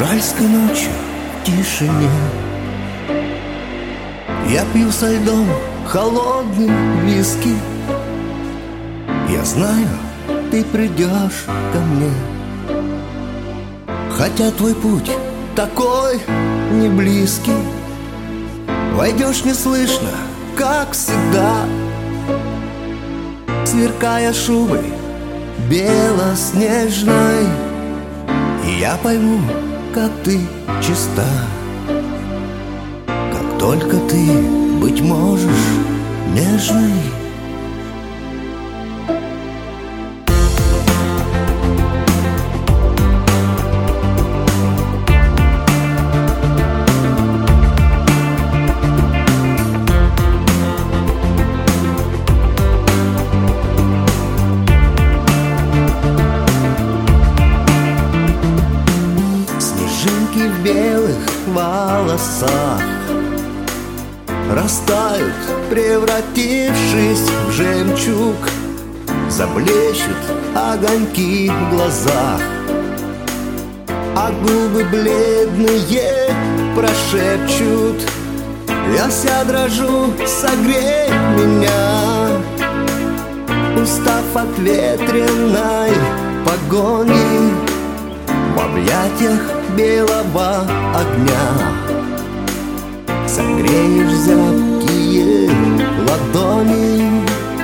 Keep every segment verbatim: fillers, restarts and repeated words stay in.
февральской ночью в тишине я пью со льдом холодный виски. Я знаю, ты придешь ко мне, хотя твой путь такой не близкий. Войдешь неслышно, как всегда, сверкая шубой белоснежной, и я пойму, как ты чиста, как только ты быть можешь нежной. В белых волосах растают, превратившись в жемчуг. Заблещут огоньки в глазах, а губы бледные прошепчут: я вся дрожу, согрей меня. Устав от ветреной погони, в объятиях белого огня согреешь зябкие ладони.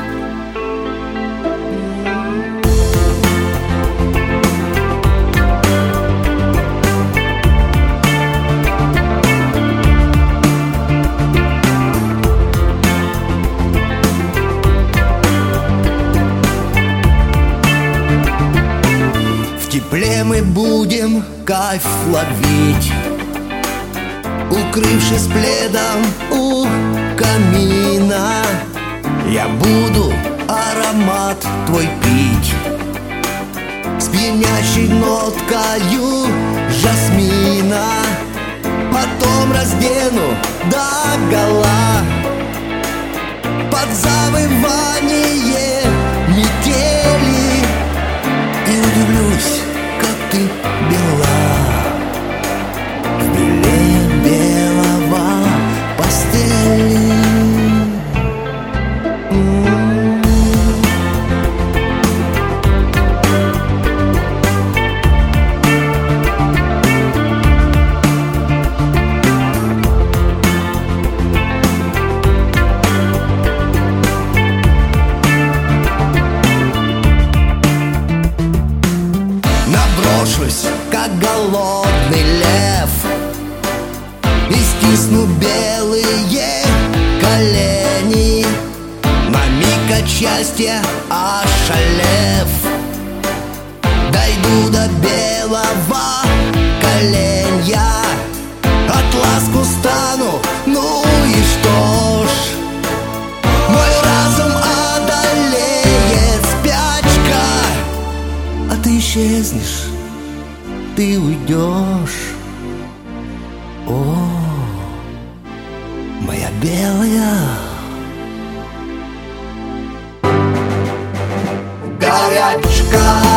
В тепле мы будем кайф ловить, укрывшись пледом у камина. Я буду аромат твой пить с пьянящей ноткою жасмина. Потом раздену догола под завывание метели и удивлюсь, как ты бела, белее белого постели. Наброшусь, как голодный лев, и стисну белые колени, на миг от счастья ошалев. Дойду до белого коленя, от ласку стану, ну и что ж. Мой разум одолеет спячка, а ты исчезнешь, ты уйдешь. О, моя белая горячка.